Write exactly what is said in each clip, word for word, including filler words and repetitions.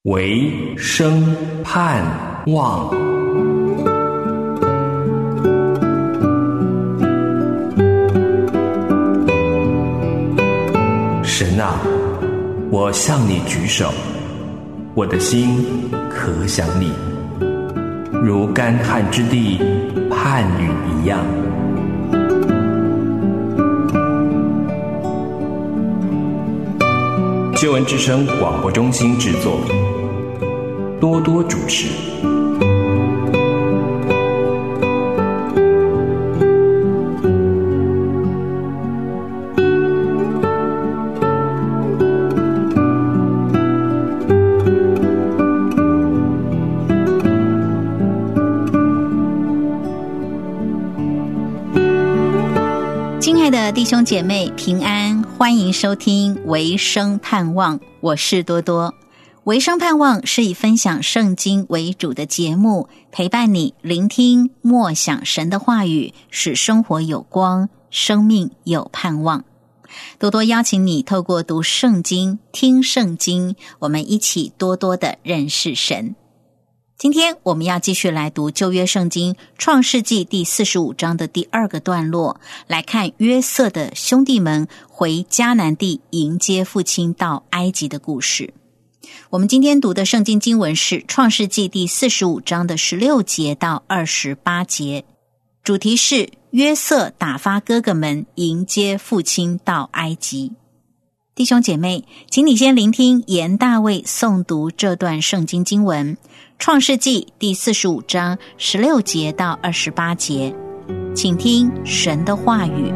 唯生盼望。神啊，我向你举手，我的心可想你，如干旱之地盼雨一样。救恩之声广播中心制作，多多主持。 亲爱的弟兄姐妹平安，欢迎收听维生盼望，我是多多。维生盼望是以分享圣经为主的节目，陪伴你聆听默想神的话语，使生活有光，生命有盼望。多多邀请你透过读圣经、听圣经，我们一起多多的认识神。今天我们要继续来读旧约圣经创世纪第四十五章的第二个段落，来看约瑟的兄弟们回迦南地迎接父亲到埃及的故事。我们今天读的圣经经文是创世纪第四十五章的十六节到二十八节，主题是约瑟打发哥哥们迎接父亲到埃及。弟兄姐妹，请你先聆听严大卫诵读这段圣经经文，创世纪第四十五章十六节到二十八节，请听神的话语。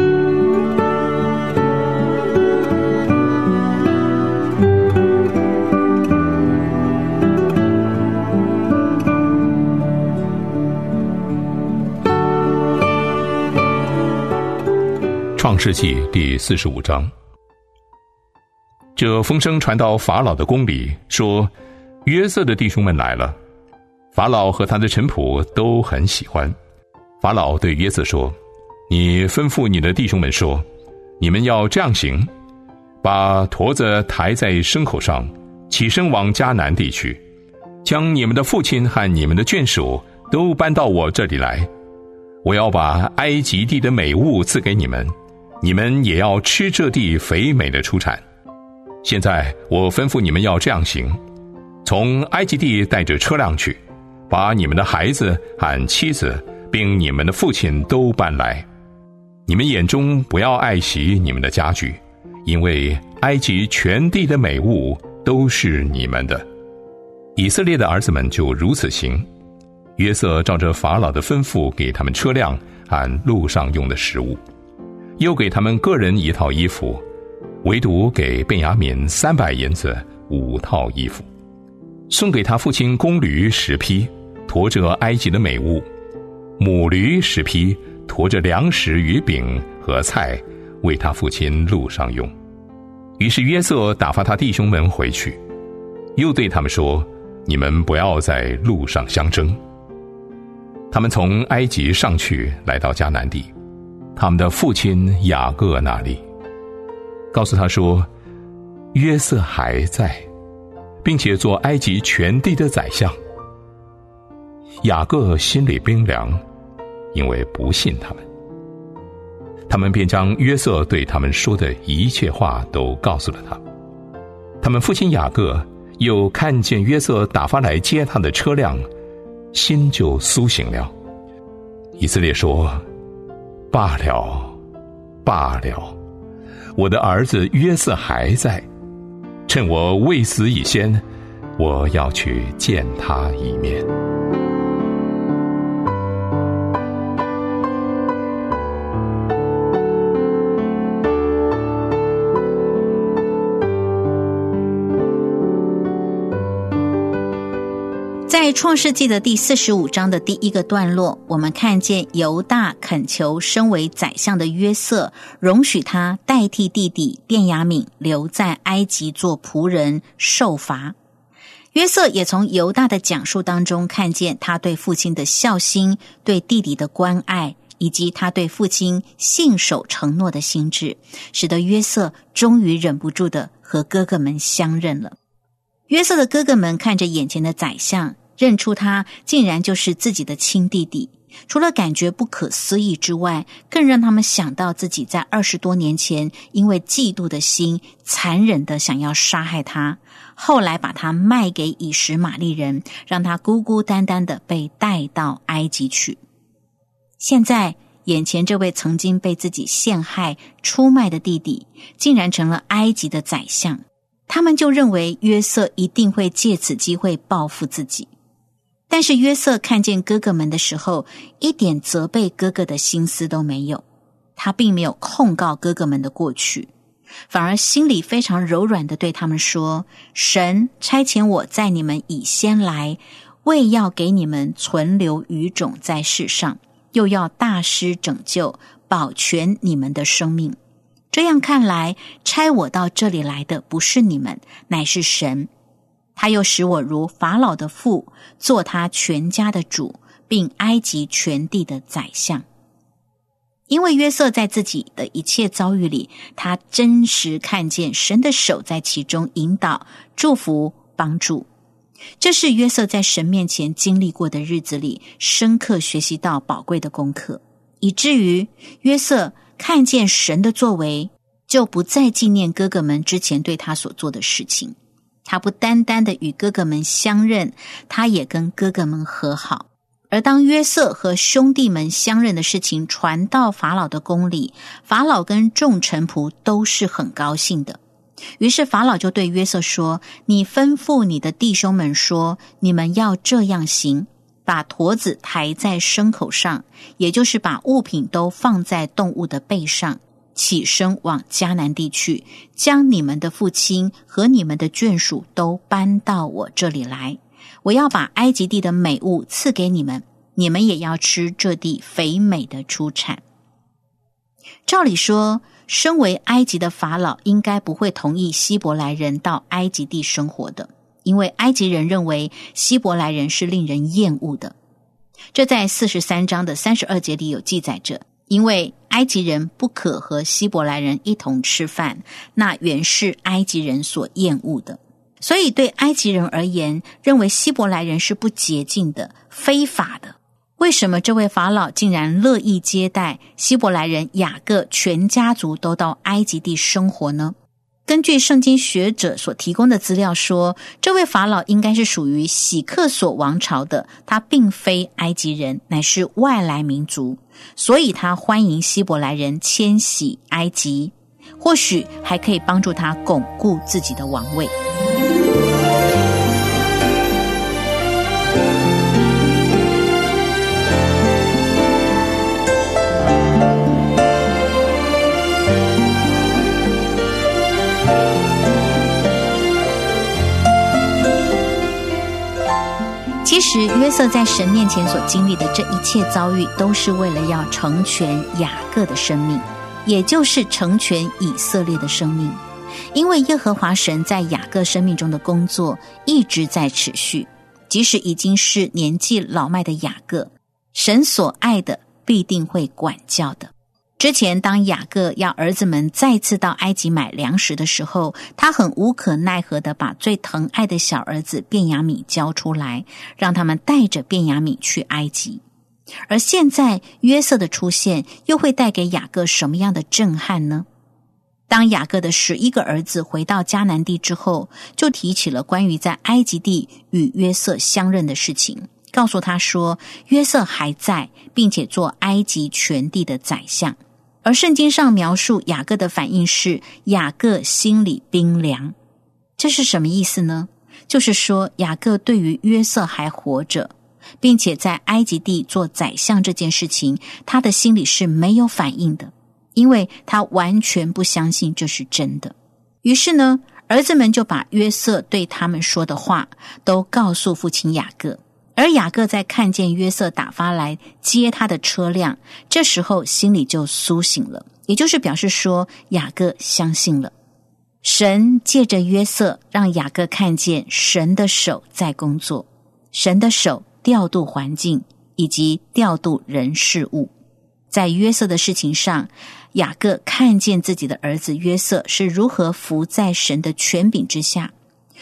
创世纪第四十五章。这风声传到法老的宫里，说约瑟的弟兄们来了。法老和他的臣仆都很喜欢。法老对约瑟说，你吩咐你的弟兄们说，你们要这样行，把驼子抬在牲口上，起身往迦南地去，将你们的父亲和你们的眷属都搬到我这里来。我要把埃及地的美物赐给你们，你们也要吃这地肥美的出产。现在我吩咐你们要这样行，从埃及地带着车辆去，把你们的孩子和妻子并你们的父亲都搬来。你们眼中不要爱惜你们的家具，因为埃及全地的美物都是你们的。以色列的儿子们就如此行。约瑟照着法老的吩咐，给他们车辆和路上用的食物，又给他们个人一套衣服，唯独给便雅悯三百银子五套衣服，送给他父亲公驴十匹，驮着埃及的美物；母驴十匹，驮着粮食与饼和菜，为他父亲路上用。于是约瑟打发他弟兄们回去，又对他们说，你们不要在路上相争。他们从埃及上去，来到迦南地，他们的父亲雅各那里，告诉他说，约瑟还在，并且做埃及全地的宰相。雅各心里冰凉，因为不信他们。他们便将约瑟对他们说的一切话都告诉了他。他们父亲雅各又看见约瑟打发来接他的车辆，心就苏醒了。以色列说，罢了，罢了，我的儿子约瑟还在，趁我未死以先，我要去见他一面。 在创世纪的第四十五章的第一个段落，我们看见犹大恳求身为宰相的约瑟容许他代替弟弟便雅悯留在埃及做仆人受罚。约瑟也从犹大的讲述当中看见他对父亲的孝心，对弟弟的关爱，以及他对父亲信守承诺的心志，使得约瑟终于忍不住的和哥哥们相认了。 约瑟的哥哥们看着眼前的宰相，认出他竟然就是自己的亲弟弟，除了感觉不可思议之外，更让他们想到自己在二十多年前因为嫉妒的心残忍的想要杀害他，后来把他卖给以实玛利人，让他孤孤单单的被带到埃及去。现在眼前这位曾经被自己陷害出卖的弟弟竟然成了埃及的宰相，他们就认为约瑟一定会借此机会报复自己。但是约瑟看见哥哥们的时候，一点责备哥哥的心思都没有，他并没有控告哥哥们的过去，反而心里非常柔软地对他们说，神差遣我在你们以先来，为要给你们存留余种在世上，又要大施拯救，保全你们的生命。这样看来，差我到这里来的不是你们，乃是神。他又使我如法老的父，做他全家的主，并埃及全地的宰相。因为约瑟在自己的一切遭遇里，他真实看见神的手在其中引导、祝福、帮助。这是约瑟在神面前经历过的日子里深刻学习到宝贵的功课，以至于约瑟看见神的作为，就不再纪念哥哥们之前对他所做的事情。他不单单的与哥哥们相认，他也跟哥哥们和好。而当约瑟和兄弟们相认的事情传到法老的宫里，法老跟众臣仆都是很高兴的。于是法老就对约瑟说，你吩咐你的弟兄们说，你们要这样行，把驼子抬在牲口上，也就是把物品都放在动物的背上，起身往迦南地去，将你们的父亲和你们的眷属都搬到我这里来。我要把埃及地的美物赐给你们，你们也要吃这地肥美的出产。照理说，身为埃及的法老应该不会同意希伯来人到埃及地生活的，因为埃及人认为希伯来人是令人厌恶的。这在四十三章的三十二节里有记载着，因为埃及人不可和希伯来人一同吃饭，那原是埃及人所厌恶的。所以对埃及人而言，认为希伯来人是不洁净的、非法的。为什么这位法老竟然乐意接待希伯来人雅各全家族都到埃及地生活呢？根据圣经学者所提供的资料说，这位法老应该是属于喜克索王朝的，他并非埃及人，乃是外来民族，所以他欢迎希伯来人迁徙埃及，或许还可以帮助他巩固自己的王位。其实约瑟在神面前所经历的这一切遭遇，都是为了要成全雅各的生命，也就是成全以色列的生命。因为耶和华神在雅各生命中的工作一直在持续，即使已经是年纪老迈的雅各，神所爱的必定会管教的。之前当雅各要儿子们再次到埃及买粮食的时候，他很无可奈何地把最疼爱的小儿子便雅悯交出来，让他们带着便雅悯去埃及。而现在约瑟的出现又会带给雅各什么样的震撼呢？当雅各的十一个儿子回到迦南地之后，就提起了关于在埃及地与约瑟相认的事情，告诉他说约瑟还在，并且做埃及全地的宰相。而圣经上描述雅各的反应是雅各心里冰凉。这是什么意思呢？就是说雅各对于约瑟还活着，并且在埃及地做宰相这件事情，他的心里是没有反应的，因为他完全不相信这是真的。于是呢，儿子们就把约瑟对他们说的话都告诉父亲雅各。而雅各在看见约瑟打发来接他的车辆，这时候心里就苏醒了，也就是表示说雅各相信了。神借着约瑟让雅各看见神的手在工作，神的手调度环境以及调度人事物。在约瑟的事情上，雅各看见自己的儿子约瑟是如何服在神的权柄之下。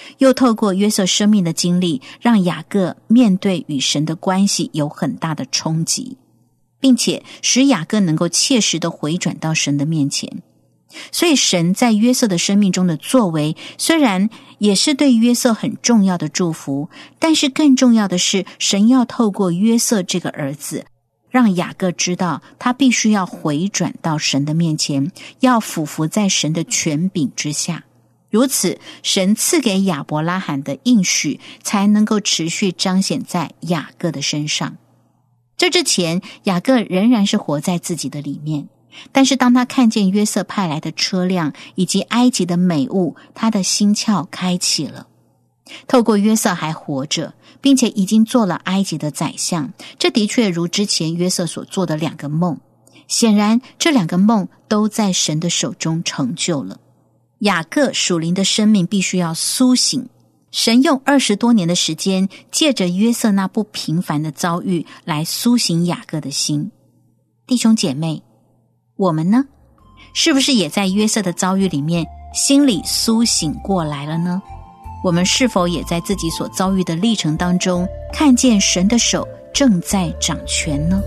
又透过约瑟生命的经历，让雅各面对与神的关系有很大的冲击，并且使雅各能够切实的回转到神的面前。所以神在约瑟的生命中的作为，虽然也是对约瑟很重要的祝福，但是更重要的是，神要透过约瑟这个儿子，让雅各知道他必须要回转到神的面前，要俯伏在神的权柄之下。如此，神赐给亚伯拉罕的应许才能够持续彰显在雅各的身上。这之前，雅各仍然是活在自己的里面，但是当他看见约瑟派来的车辆以及埃及的美物，他的心窍开启了。透过约瑟还活着，并且已经做了埃及的宰相，这的确如之前约瑟所做的两个梦，显然这两个梦都在神的手中成就了。雅各属灵的生命必须要苏醒，神用二十多年的时间，借着约瑟那不平凡的遭遇来苏醒雅各的心。弟兄姐妹，我们呢？是不是也在约瑟的遭遇里面，心里苏醒过来了呢？我们是否也在自己所遭遇的历程当中，看见神的手正在掌权呢？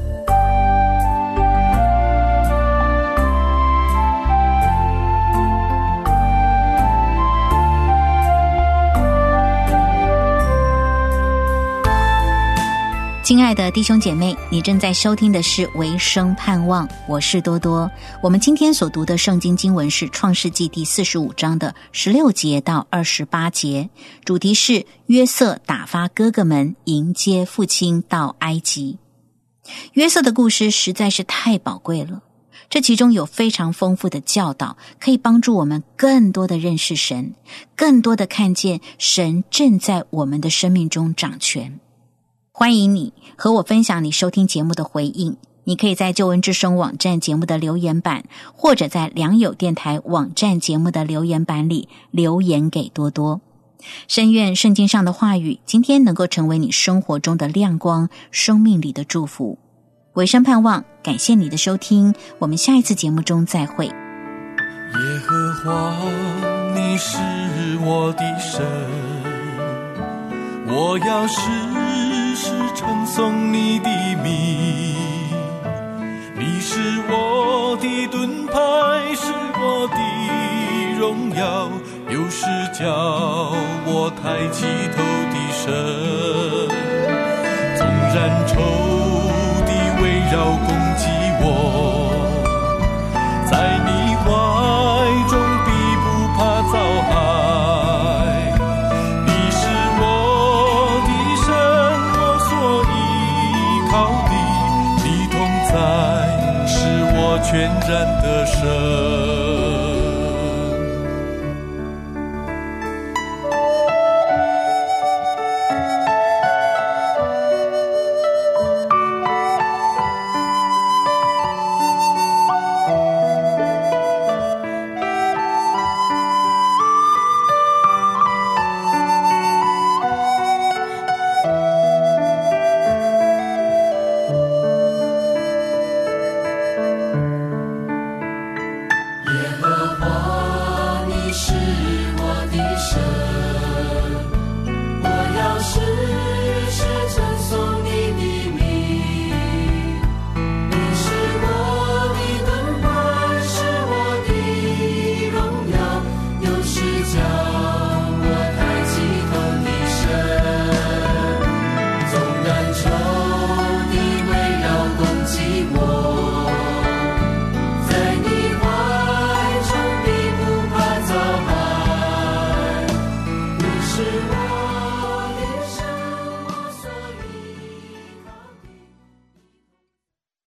亲爱的弟兄姐妹，你正在收听的是维生盼望，我是多多。我们今天所读的圣经经文是创世纪第四十五章的十六节到二十八节，主题是约瑟打发哥哥们迎接父亲到埃及。约瑟的故事实在是太宝贵了，这其中有非常丰富的教导，可以帮助我们更多的认识神，更多的看见神正在我们的生命中掌权。欢迎你和我分享你收听节目的回应，你可以在救恩之声网站节目的留言板，或者在良友电台网站节目的留言板里留言给多多。深愿圣经上的话语今天能够成为你生活中的亮光，生命里的祝福。维生盼望，感谢你的收听，我们下一次节目中再会。 耶和华，你是我的神，我要时时称颂你的名。你是我的盾牌，是我的荣耀，又是叫我抬起头的神。纵然仇敌围绕攻击我，在你怀中必不怕遭害。你是我的神，我所依靠的，你同在是我全然的神。